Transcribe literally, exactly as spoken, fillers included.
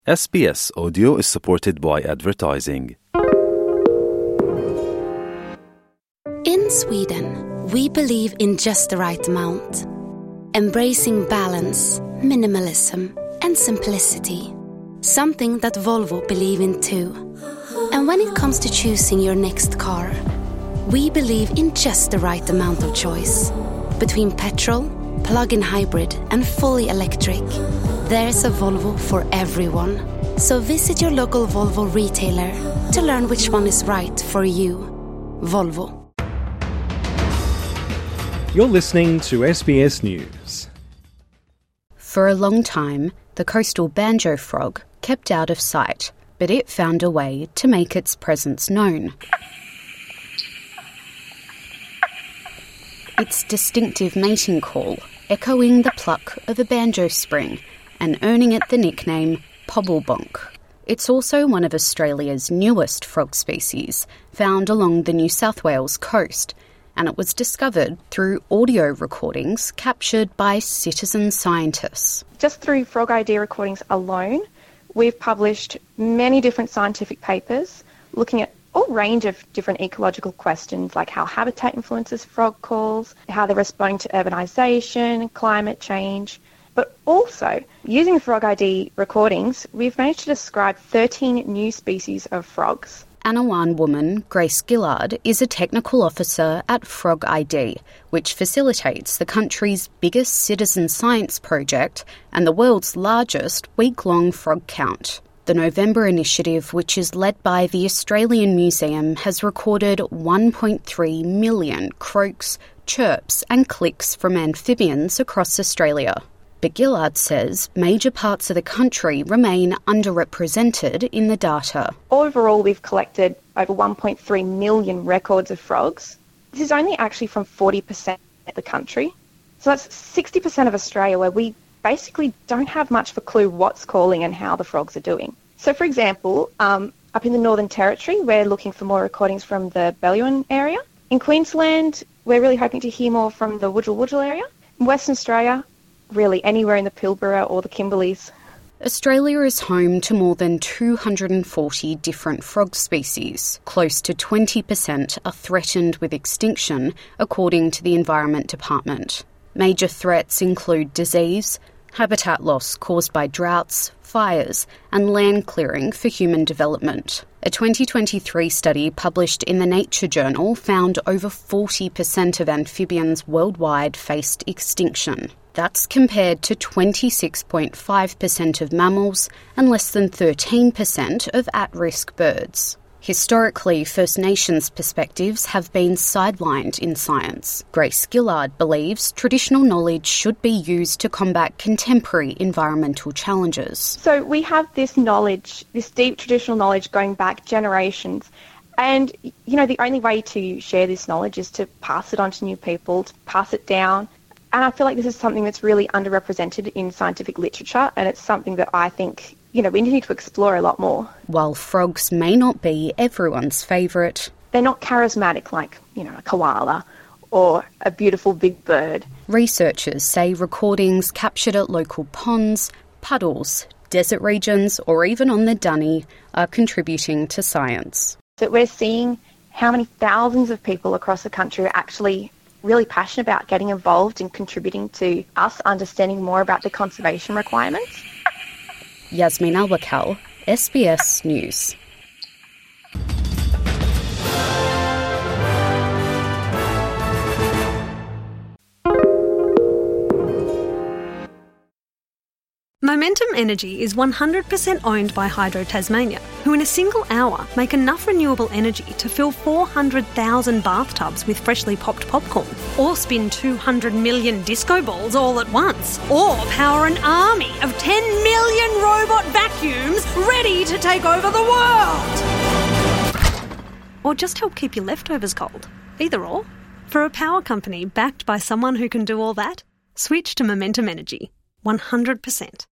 S B S Audio is supported by advertising. In Sweden, we believe in just the right amount. Embracing balance, minimalism, and simplicity. Something that Volvo believe in too. And when it comes to choosing your next car, we believe in just the right amount of choice. Between petrol, plug-in hybrid, and fully electric, there's a Volvo for everyone. So visit your local Volvo retailer to learn which one is right for you. Volvo. You're listening to S B S News. For a long time, the coastal banjo frog kept out of sight, but it found a way to make its presence known. Its distinctive mating call echoing the pluck of a banjo spring and earning it the nickname Pobblebonk. It's also one of Australia's newest frog species, found along the New South Wales coast, and it was discovered through audio recordings captured by citizen scientists. Just through Frog I D recordings alone, we've published many different scientific papers looking at all range of different ecological questions, like how habitat influences frog calls, how they're responding to urbanisation, climate change. But also, using Frog I D recordings, we've managed to describe thirteen new species of frogs. Anawan woman Grace Gillard is a technical officer at Frog I D, which facilitates the country's biggest citizen science project and the world's largest week-long frog count. The November initiative, which is led by the Australian Museum, has recorded one point three million croaks, chirps and clicks from amphibians across Australia. But Gillard says major parts of the country remain underrepresented in the data. Overall, we've collected over one point three million records of frogs. This is only actually from forty percent of the country. So that's sixty percent of Australia where we basically don't have much of a clue what's calling and how the frogs are doing. So, for example, um, up in the Northern Territory, we're looking for more recordings from the Bellarine area. In Queensland, we're really hoping to hear more from the Wudjal Wudjal area. In Western Australia, really anywhere in the Pilbara or the Kimberleys. Australia is home to more than two hundred forty different frog species. Close to twenty percent are threatened with extinction, according to the Environment Department. Major threats include disease, habitat loss caused by droughts, fires, and land clearing for human development. A twenty twenty-three study published in the Nature journal found over forty percent of amphibians worldwide faced extinction. That's compared to twenty-six point five percent of mammals and less than thirteen percent of at-risk birds. Historically, First Nations perspectives have been sidelined in science. Grace Gillard believes traditional knowledge should be used to combat contemporary environmental challenges. So we have this knowledge, this deep traditional knowledge going back generations. And, you know, the only way to share this knowledge is to pass it on to new people, to pass it down. And I feel like this is something that's really underrepresented in scientific literature, and it's something that I think, you know, we need to explore a lot more. While frogs may not be everyone's favourite, they're not charismatic like, you know, a koala or a beautiful big bird. Researchers say recordings captured at local ponds, puddles, desert regions, or even on the dunny are contributing to science. So we're seeing how many thousands of people across the country are actually really passionate about getting involved and contributing to us understanding more about the conservation requirements. Yasmin Al-Wakal, S B S News. Momentum Energy is one hundred percent owned by Hydro Tasmania, who in a single hour make enough renewable energy to fill four hundred thousand bathtubs with freshly popped popcorn, or spin two hundred million disco balls all at once, or power an army of ten million robot vacuums ready to take over the world. Or just help keep your leftovers cold. Either or. For a power company backed by someone who can do all that, switch to Momentum Energy. one hundred percent.